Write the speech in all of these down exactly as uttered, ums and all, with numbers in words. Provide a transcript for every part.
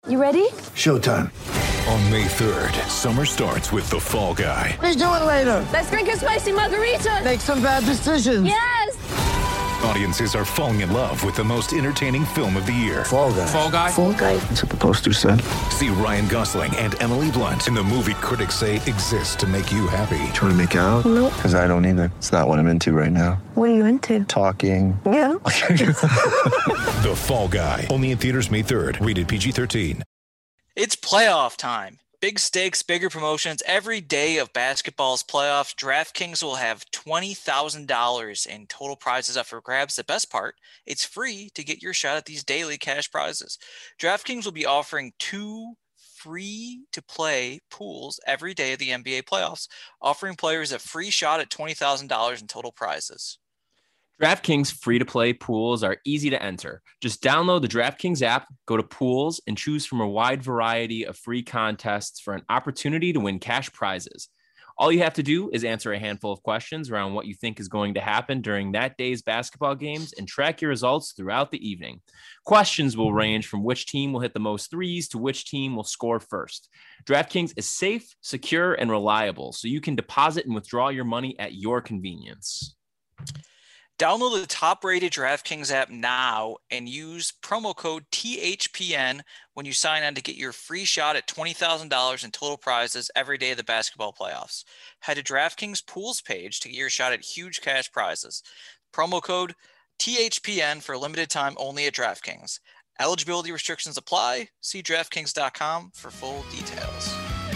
You ready? Showtime. On May third, summer starts with The Fall Guy. Let's do it later. Let's drink a spicy margarita. Make some bad decisions. Yes! Audiences are falling in love with the most entertaining film of the year. Fall Guy. Fall Guy? Fall Guy. That's what the poster said. See Ryan Gosling and Emily Blunt in the movie critics say exists to make you happy. Trying to make it out? Nope. Because I don't either. It's not what I'm into right now. What are you into? Talking. Yeah. The Fall Guy. Only in theaters May third. Rated P G thirteen. It's playoff time. Big stakes, bigger promotions. Every day of basketball's playoffs, DraftKings will have twenty thousand dollars in total prizes up for grabs. The best part, it's free to get your shot at these daily cash prizes. DraftKings will be offering two free-to-play pools every day of the N B A playoffs, offering players a free shot at twenty thousand dollars in total prizes. DraftKings free-to-play pools are easy to enter. Just download the DraftKings app, go to pools, and choose from a wide variety of free contests for an opportunity to win cash prizes. All you have to do is answer a handful of questions around what you think is going to happen during that day's basketball games and track your results throughout the evening. Questions will range from which team will hit the most threes to which team will score first. DraftKings is safe, secure, and reliable, so you can deposit and withdraw your money at your convenience. Download the top-rated DraftKings app now and use promo code T H P N when you sign on to get your free shot at twenty thousand dollars in total prizes every day of the basketball playoffs. Head to DraftKings Pools page to get your shot at huge cash prizes. Promo code T H P N for a limited time only at DraftKings. Eligibility restrictions apply. See DraftKings dot com for full details.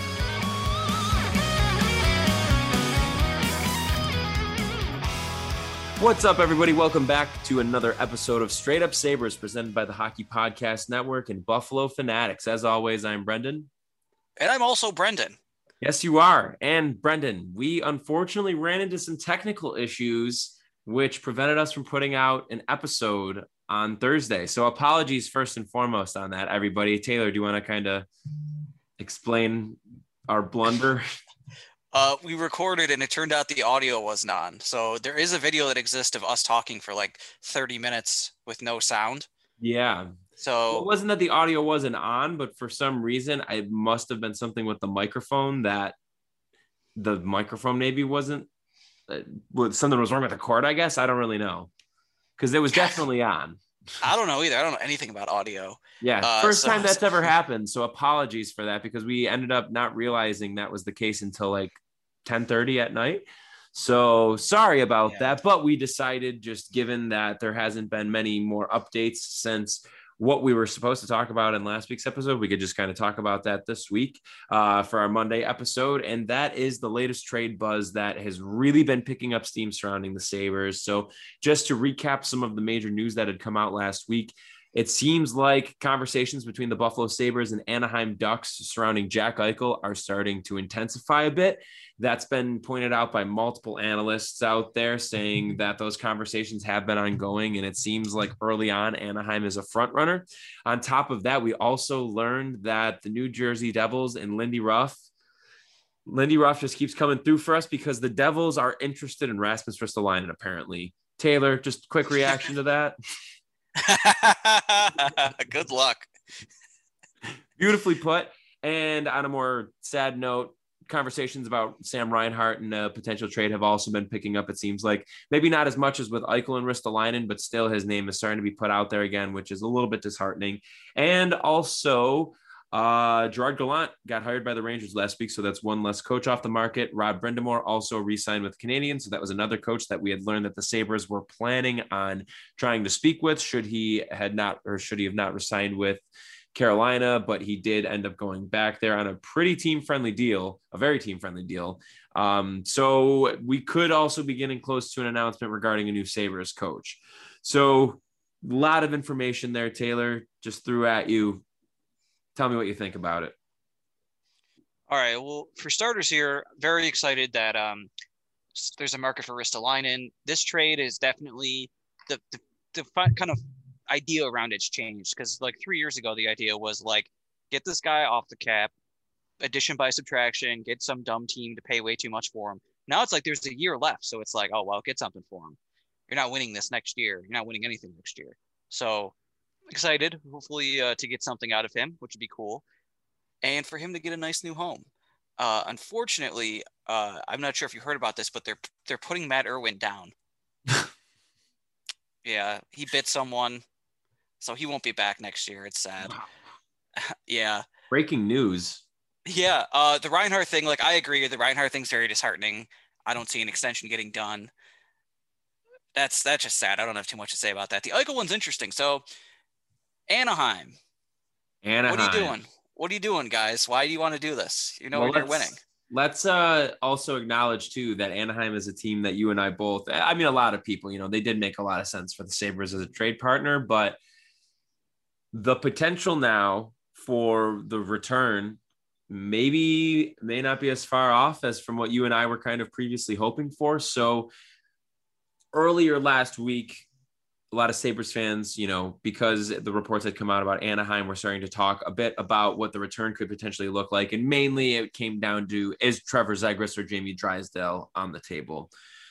What's up, everybody? Welcome back to another episode of Straight Up Sabres presented by the Hockey Podcast Network and Buffalo Fanatics. As always, I'm Brendan. And I'm also Brendan. Yes, you are. And Brendan, we unfortunately ran into some technical issues which prevented us from putting out an episode on Thursday. So apologies first and foremost on that, everybody. Taylor, do you want to kind of explain our blunder? Uh, we recorded and it turned out the audio wasn't on. So there is a video that exists of us talking for like thirty minutes with no sound. Yeah. So well, it wasn't that the audio wasn't on, but for some reason, it must have been something with the microphone that the microphone maybe wasn't, uh, something was wrong with the cord, I guess. I don't really know. Because it was definitely on. I don't know either. I don't know anything about audio. Yeah, uh, first so, time that's ever happened. So apologies for that because we ended up not realizing that was the case until like ten thirty at night. So sorry about yeah. that. But we decided, just given that there hasn't been many more updates since what we were supposed to talk about in last week's episode, we could just kind of talk about that this week uh, for our Monday episode. And that is the latest trade buzz that has really been picking up steam surrounding the Sabres. So just to recap some of the major news that had come out last week, it seems like conversations between the Buffalo Sabres and Anaheim Ducks surrounding Jack Eichel are starting to intensify a bit. That's been pointed out by multiple analysts out there saying that those conversations have been ongoing, and it seems like early on Anaheim is a front runner. On top of that, we also learned that the New Jersey Devils and Lindy Ruff, Lindy Ruff just keeps coming through for us because the Devils are interested in Rasmus Ristolainen, apparently. Taylor, just quick reaction to that. Good luck. Beautifully put. And on a more sad note, conversations about Sam Reinhart and a potential trade have also been picking up. It seems like maybe not as much as with Eichel and Ristolainen, but still his name is starting to be put out there again, which is a little bit disheartening. And also uh, Gerard Gallant got hired by the Rangers last week. So that's one less coach off the market. Rod Brindamore also re-signed with the Canadiens. So that was another coach that we had learned that the Sabres were planning on trying to speak with should he had not, or should he have not resigned with Carolina, but he did end up going back there on a pretty team-friendly deal, a very team-friendly deal. Um, so we could also be getting close to an announcement regarding a new Sabres coach. So a lot of information there, Taylor, just threw at you. Tell me what you think about it. All right. Well, for starters here, very excited that um, there's a market for Ristolainen. This trade is definitely the, the, the kind of idea around it's changed, because like three years ago the idea was like, get this guy off the cap, addition by subtraction, get some dumb team to pay way too much for him. Now it's like there's a year left, so it's like, oh well, get something for him. You're not winning this next year, you're not winning anything next year, so excited, hopefully, uh, to get something out of him, which would be cool, and for him to get a nice new home. Uh, unfortunately, uh, I'm not sure if you heard about this, but they're they're putting Matt Irwin down. Yeah, he bit someone, so he won't be back next year. It's sad. Wow. Yeah. Breaking news. Yeah, uh, the Reinhardt thing, like, I agree. The Reinhardt thing's very disheartening. I don't see an extension getting done. That's that's just sad. I don't have too much to say about that. The Eichel one's interesting. So, Anaheim. Anaheim. What are you doing? What are you doing, guys? Why do you want to do this? You know Well, when you're let's- winning. Let's uh, also acknowledge, too, that Anaheim is a team that you and I both, I mean, a lot of people, you know, they did make a lot of sense for the Sabres as a trade partner, but the potential now for the return maybe may not be as far off as from what you and I were kind of previously hoping for. So earlier last week, a lot of Sabres fans, you know, because the reports had come out about Anaheim, were starting to talk a bit about what the return could potentially look like. And mainly it came down to, is Trevor Zegras or Jamie Drysdale on the table?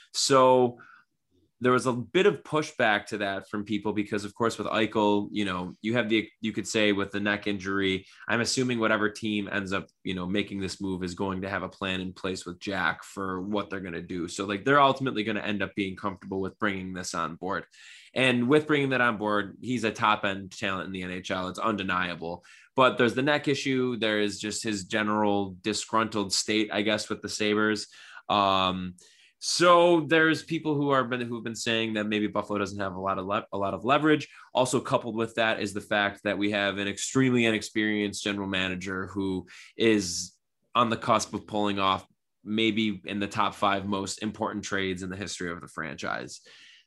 So there was a bit of pushback to that from people because, of course, with Eichel, you know, you have the, you could say with the neck injury, I'm assuming whatever team ends up, you know, making this move is going to have a plan in place with Jack for what they're going to do. So like they're ultimately going to end up being comfortable with bringing this on board. And with bringing that on board, he's a top end talent in the N H L. It's undeniable. But there's the neck issue. There is just his general disgruntled state, I guess, with the Sabres. Um, so there's people who are been who've been saying that maybe Buffalo doesn't have a lot of le- a lot of leverage. Also coupled with that is the fact that we have an extremely inexperienced general manager who is on the cusp of pulling off maybe in the top five most important trades in the history of the franchise.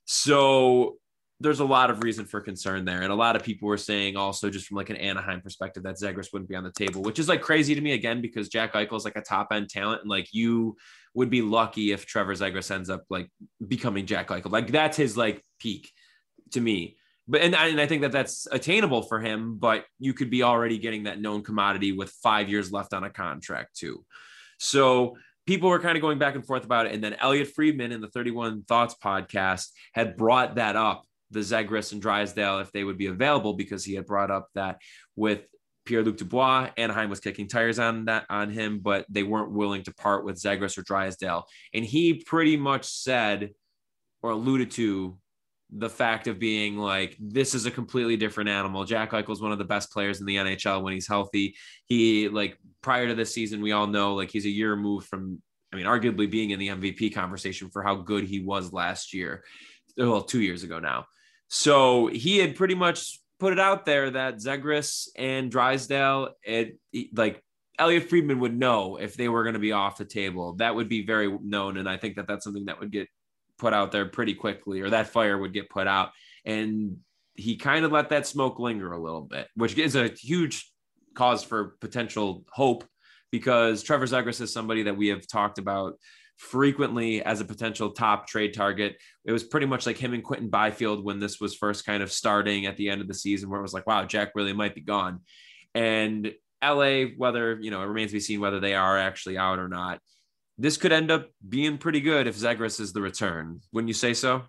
So there's a lot of reason for concern there. And a lot of people were saying also just from like an Anaheim perspective that Zegras wouldn't be on the table, which is like crazy to me again, because Jack Eichel is like a top end talent. And like you would be lucky if Trevor Zegras ends up like becoming Jack Eichel. Like that's his like peak to me. But, and I, and I think that that's attainable for him, but you could be already getting that known commodity with five years left on a contract too. So people were kind of going back and forth about it. And then Elliot Friedman in the thirty-one Thoughts podcast had brought that up, the Zegras and Drysdale, if they would be available, because he had brought up that with Pierre-Luc Dubois, Anaheim was kicking tires on that on him, but they weren't willing to part with Zegras or Drysdale. And he pretty much said or alluded to the fact of being like, this is a completely different animal. Jack Eichel is one of the best players in the N H L when he's healthy. He like prior to this season, we all know like he's a year removed from, I mean, arguably being in the M V P conversation for how good he was last year. Well, two years ago now. So he had pretty much put it out there that Zegras and Drysdale, it like Elliot Friedman would know if they were going to be off the table. That would be very known. And I think that that's something that would get put out there pretty quickly, or that fire would get put out. And he kind of let that smoke linger a little bit, which is a huge cause for potential hope, because Trevor Zegras is somebody that we have talked about frequently as a potential top trade target. It was pretty much like him and Quentin Byfield when this was first kind of starting at the end of the season, where it was like, wow, Jack really might be gone. And L A, whether, you know, it remains to be seen whether they are actually out or not. This could end up being pretty good if Zegras is the return. Wouldn't you say so?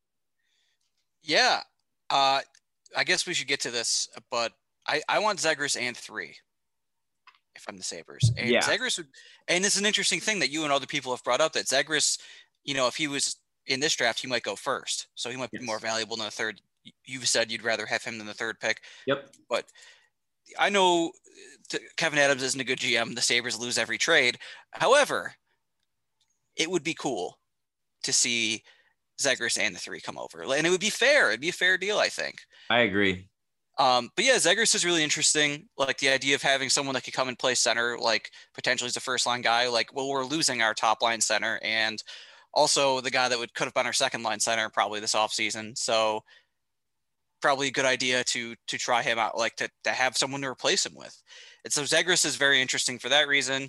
Yeah. Uh, I guess we should get to this, but I, I want Zegras and three. If I'm the Sabres. And yeah. Zegras would, and it's an interesting thing that you and other people have brought up, that Zegras, you know, if he was in this draft, he might go first. So he might yes. be more valuable than the third. You've said you'd rather have him than the third pick. Yep. But I know Kevin Adams isn't a good G M. The Sabres lose every trade. However, it would be cool to see Zegras and the three come over. And it would be fair. It'd be a fair deal, I think. I agree. Um, but yeah, Zegras is really interesting. Like the idea of having someone that could come and play center, like potentially as a first line guy, like, well, we're losing our top line center and also the guy that would could have been our second line center probably this offseason. So probably a good idea to, to try him out, like to, to have someone to replace him with. And so Zegras is very interesting for that reason.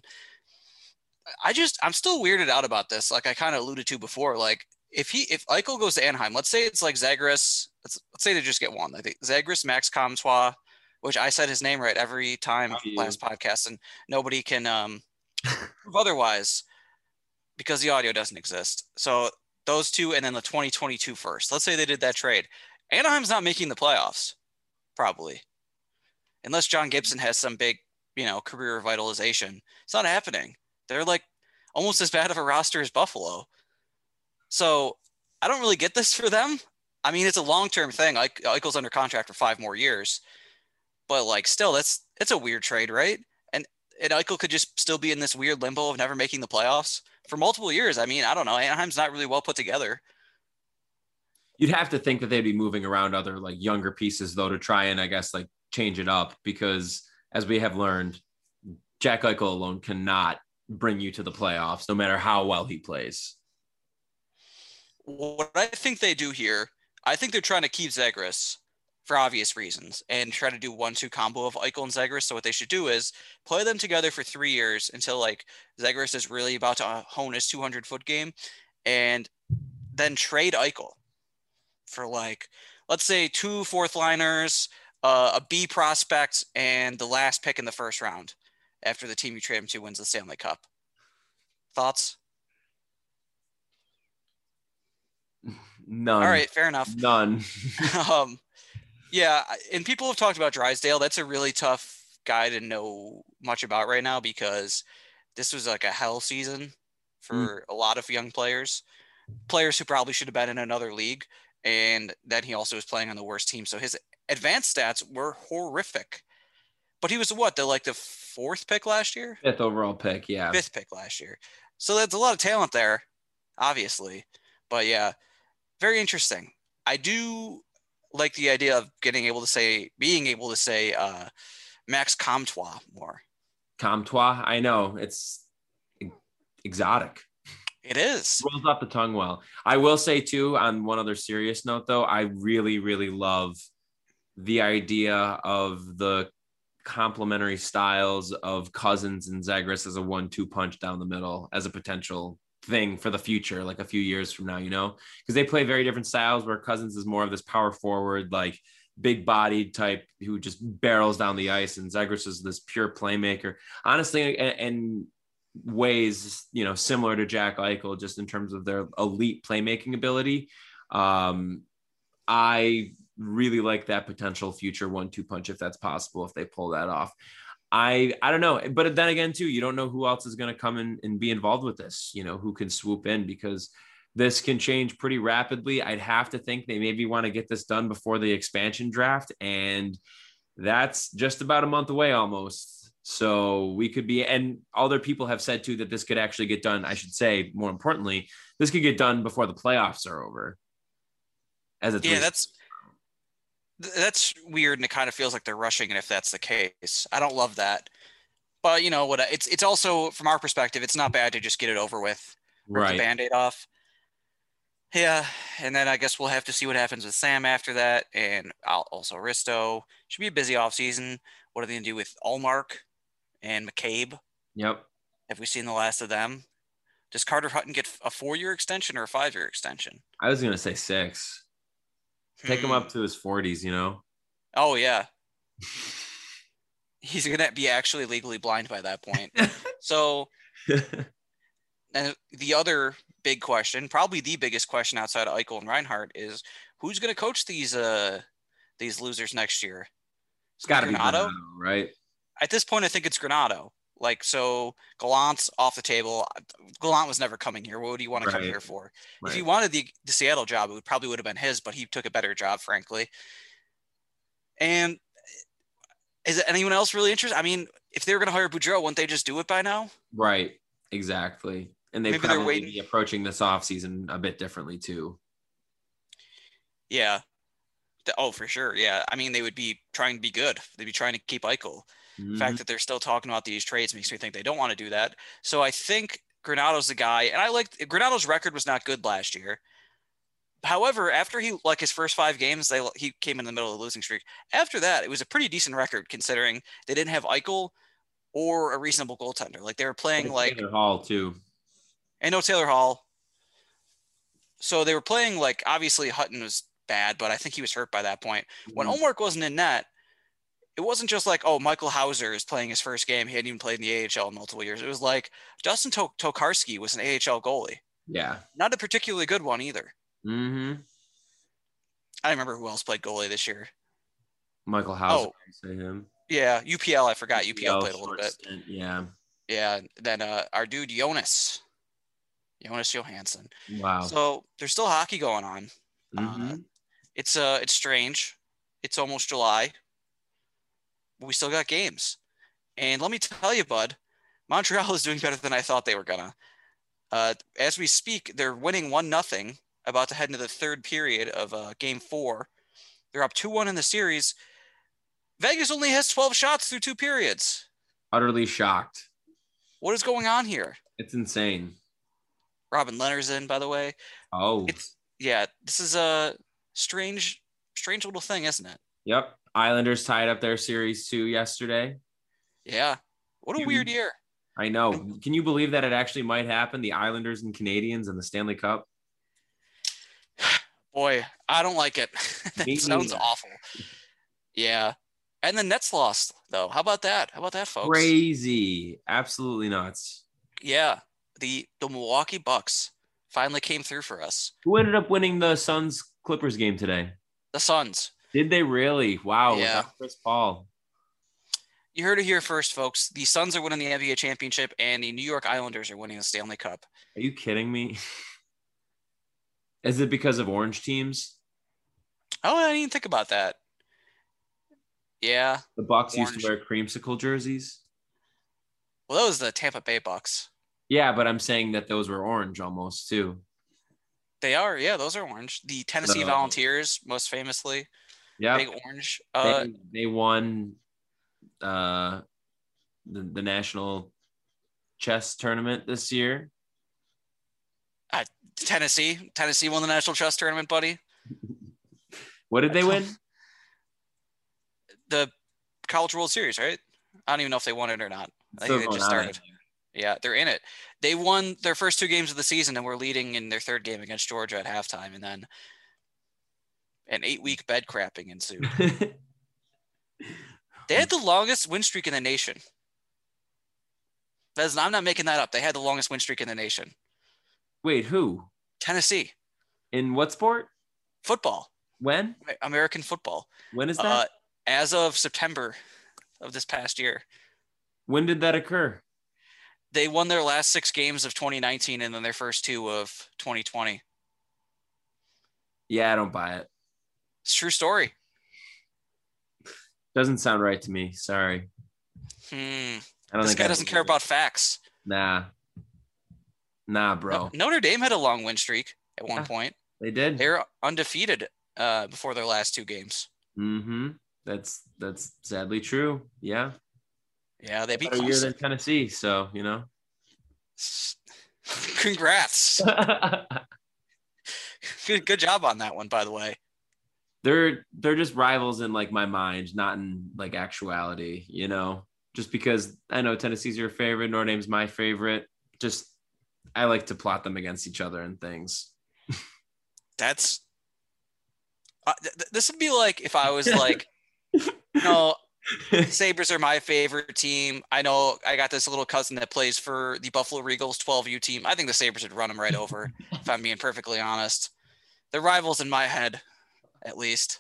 I just, I'm still weirded out about this. Like I kind of alluded to before, like if he, if Eichel goes to Anaheim, let's say it's like Zegras, let's, let's say they just get one. I think Zegras, Max Comtois, which I said his name right every time last podcast, and nobody can um, prove otherwise because the audio doesn't exist. So those two, and then the twenty twenty-two first. Let's say they did that trade. Anaheim's not making the playoffs. probably. Unless John Gibson has some big, you know, career revitalization. It's not happening. They're like almost as bad of a roster as Buffalo. So I don't really get this for them. I mean, it's a long-term thing. Like Eichel's under contract for five more years, but like still, that's it's a weird trade, right? And and Eichel could just still be in this weird limbo of never making the playoffs for multiple years. I mean, I don't know. Anaheim's not really well put together. You'd have to think that they'd be moving around other like younger pieces though to try and I guess like change it up because as we have learned, Jack Eichel alone cannot bring you to the playoffs no matter how well he plays. What I think they do here, I think they're trying to keep Zegras for obvious reasons and try to do one two combo of Eichel and Zegras. So what they should do is play them together for three years until like Zegras is really about to hone his two hundred foot game and then trade Eichel for like, let's say two fourth liners, uh, a B prospect, and the last pick in the first round after the team you trade him to wins the Stanley Cup. Thoughts? None. All right, fair enough. None. um, yeah, and people have talked about Drysdale. That's a really tough guy to know much about right now because this was like a hell season for mm. a lot of young players, players who probably should have been in another league. And then he also was playing on the worst team. So his advanced stats were horrific. But he was what, the like the fourth pick last year? Fifth overall pick, yeah. Fifth pick last year. So that's a lot of talent there, obviously. But yeah, very interesting. I do like the idea of getting able to say, being able to say uh, Max Comtois more. Comtois, I know. It's exotic. It is. Rolls off the tongue well. I will say, too, on one other serious note, though, I really, really love the idea of the complementary styles of Cousins and Zegras as a one two punch down the middle as a potential thing for the future, like a few years from now, you know, because they play very different styles where Cousins is more of this power forward, like big bodied type who just barrels down the ice. And Zegras is this pure playmaker, honestly, and, and ways, you know, similar to Jack Eichel, just in terms of their elite playmaking ability. Um, I really like that potential future one two punch if that's possible, if they pull that off. I I don't know. But then again, too, you don't know who else is going to come in and be involved with this, you know, who can swoop in because this can change pretty rapidly. I'd have to think they maybe want to get this done before the expansion draft. And that's just about a month away almost. So we could be, and other people have said too, that this could actually get done. I should say, more importantly, this could get done before the playoffs are over. As it's yeah, that's, that's weird. And it kind of feels like they're rushing it if that's the case. I don't love that, but you know what, it's, it's also from our perspective, it's not bad to just get it over with, rip right. the Band-Aid off. Yeah. And then I guess we'll have to see what happens with Sam after that. And I'll also Risto. Should be a busy off season. What are they going to do with Allmark and McCabe? Yep. Have we seen the last of them? Does Carter Hutton get a four-year extension or a five-year extension? I was going to say six. Take hmm. him up to his forties, you know? Oh, yeah. He's going to be actually legally blind by that point. So, and the other big question, probably the biggest question outside of Eichel and Reinhart, is who's going to coach these uh these losers next year? It's got to be Granato, right? At this point, I think it's Granato. Like, so Gallant's off the table. Gallant was never coming here. What would he want to right. come here for? Right. If he wanted the, the Seattle job, it would probably would have been his, but he took a better job, frankly. And is it anyone else really interested? I mean, if they were going to hire Boudreau, wouldn't they just do it by now? Right. Exactly. And they Maybe probably they're waiting. be approaching this offseason a bit differently too. Yeah. Oh, for sure. Yeah. I mean, they would be trying to be good. They'd be trying to keep Eichel. Mm-hmm. The fact that they're still talking about these trades makes me think they don't want to do that. So I think Granato's the guy. And I like Granato's record was not good last year. However, after he, like his first five games, they he came in the middle of the losing streak. After that, it was a pretty decent record considering they didn't have Eichel or a reasonable goaltender. Like they were playing and like Taylor Hall too. And no Taylor Hall. So they were playing like, obviously Hutton was bad, but I think he was hurt by that point. Mm-hmm. When Ullmark wasn't in net, it wasn't just like, oh, Michael Hauser is playing his first game. He hadn't even played in the A H L in multiple years. It was like Dustin to- Tokarski was an A H L goalie. Yeah. Not a particularly good one either. Mm-hmm. I remember who else played goalie this year. Michael Hauser. Oh. Say him. Yeah, U P L. I forgot U P L, U P L played a little bit. stint, yeah. Yeah. Then uh, our dude Jonas, Jonas Johansson. Wow. So there's still hockey going on. Mm-hmm. Uh, it's uh, it's strange. It's almost July. But we still got games. And let me tell you, bud, Montreal is doing better than I thought they were gonna. Uh, as we speak, they're winning one nothing. About to head into the third period of uh, game four. They're up two one in the series. Vegas only has twelve shots through two periods. Utterly shocked. What is going on here? It's insane. Robin Leonard's in, by the way. Oh. It's yeah. This is a strange, strange little thing, isn't it? Yep. Islanders tied up their series two yesterday. Yeah. What a You- weird year. I know. Can you believe that it actually might happen? The Islanders and Canadians in the Stanley Cup. Boy, I don't like it. That Me sounds neither. awful. Yeah. And the Nets lost, though. How about that? How about that, folks? Crazy. Absolutely nuts. Yeah. The the Milwaukee Bucks finally came through for us. Who ended up winning the Suns Clippers game today? The Suns. Did they really? Wow. Yeah. Without Chris Paul. You heard it here first, folks. The Suns are winning the N B A championship, and the New York Islanders are winning the Stanley Cup. Are you kidding me? Is it because of orange teams? Oh, I didn't even think about that. Yeah. The Bucks used Orange. to wear creamsicle jerseys. Well, that was the Tampa Bay Bucks. Yeah, but I'm saying that those were orange almost too. They are. Yeah, those are orange. The Tennessee No. Volunteers, most famously. Yeah. Big orange. Uh, they, they won uh, the, the national chess tournament this year. Tennessee. Tennessee won the national chess tournament, buddy. What did they win? The College World Series, right? I don't even know if they won it or not. I Still think they going just on, I started. think. Yeah, they're in it. They won their first two games of the season and were leading in their third game against Georgia at halftime, and then an eight-week bed crapping ensued. They had the longest win streak in the nation. That is, I'm not making that up. They had the longest win streak in the nation. Wait, who? Tennessee. In what sport? Football. When? American football. When is that? Uh, as of September of this past year. When did that occur? They won their last six games of twenty nineteen and then their first two of twenty twenty. Yeah, I don't buy it. It's a true story. Doesn't sound right to me. Sorry. Hmm. I don't This think guy I doesn't believe care it. about facts. Nah. Nah, bro. Notre Dame had a long win streak at one Yeah. point. They did. They're undefeated uh, before their last two games. Mm-hmm. That's that's sadly true. Yeah. Yeah, they beat Better year than Clemson. Tennessee, so you know. Congrats. Good, good job on that one, by the way. they're they're just rivals in like my mind, not in like actuality, you know. Just because I know Tennessee's your favorite, Notre Dame's my favorite. Just I like to plot them against each other and things. That's uh, th- th- this would be like if I was like, no, Sabres are my favorite team. I know I got this little cousin that plays for the Buffalo Regals twelve U team. I think the Sabres would run them right over, if I'm being perfectly honest. They're rivals in my head, at least.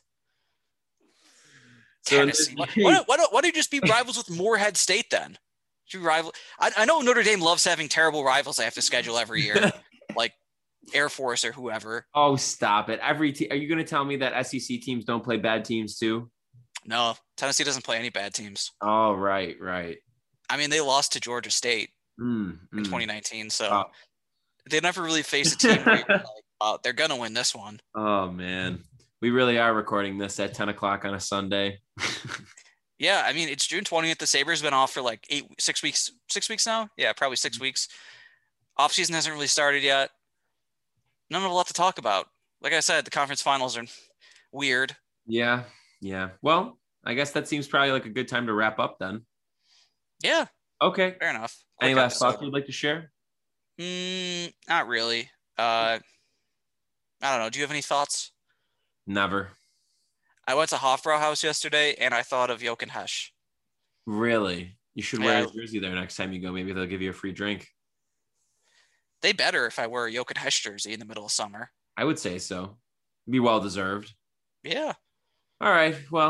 So Tennessee. Why, why, don't- why, don't, why don't you just be rivals with Moorhead State then? You rival. I, I know Notre Dame loves having terrible rivals they have to schedule every year, like Air Force or whoever. Oh, stop it. Every te- Are you going to tell me that S E C teams don't play bad teams too? No, Tennessee doesn't play any bad teams. Oh, right, right. I mean, they lost to Georgia State Mm, in mm. twenty nineteen, so Oh. they never really faced a team where you're like, oh, they're gonna win this one. Oh, man. We really are recording this at ten o'clock on a Sunday. Yeah, I mean, it's June twentieth. The Sabres have been off for like eight, six weeks, six weeks now. Yeah, probably six weeks. Offseason hasn't really started yet. None of a lot to talk about. Like I said, the conference finals are weird. Yeah, yeah. Well, I guess that seems probably like a good time to wrap up then. Yeah, Okay. fair enough. Any Quick last thoughts episode. you'd like to share? Mm, not really. Uh, I don't know. Do you have any thoughts? Never. I went to Hofbrauhaus yesterday, and I thought of Jochen Hesch. Really? You should wear Yeah. a jersey there next time you go. Maybe they'll give you a free drink. They better if I wear a Jochen Hesch jersey in the middle of summer. I would say so. Be well deserved. Yeah. All right. Well,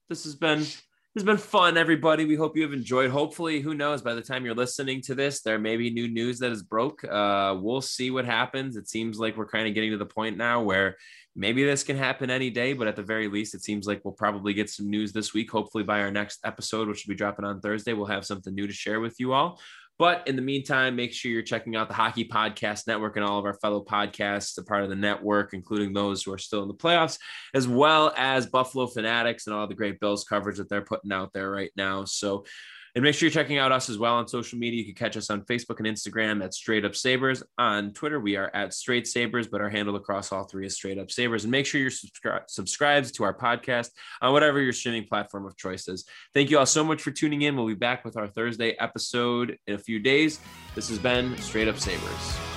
this has been It's been fun, everybody. We hope you have enjoyed. Hopefully, who knows, by the time you're listening to this, there may be new news that is broke. Uh, we'll see what happens. It seems like we're kind of getting to the point now where maybe this can happen any day, but at the very least, it seems like we'll probably get some news this week. Hopefully by our next episode, which will be dropping on Thursday, we'll have something new to share with you all. But in the meantime, make sure you're checking out the Hockey Podcast Network and all of our fellow podcasts, a part of the network, including those who are still in the playoffs, as well as Buffalo Fanatics and all the great Bills coverage that they're putting out there right now. So, and make sure you're checking out us as well on social media. You can catch us on Facebook and Instagram at Straight Up Sabres. On Twitter, we are at Straight Sabres, but our handle across all three is Straight Up Sabres. And make sure you're subscri- subscribed to our podcast on whatever your streaming platform of choice is. Thank you all so much for tuning in. We'll be back with our Thursday episode in a few days. This has been Straight Up Sabres.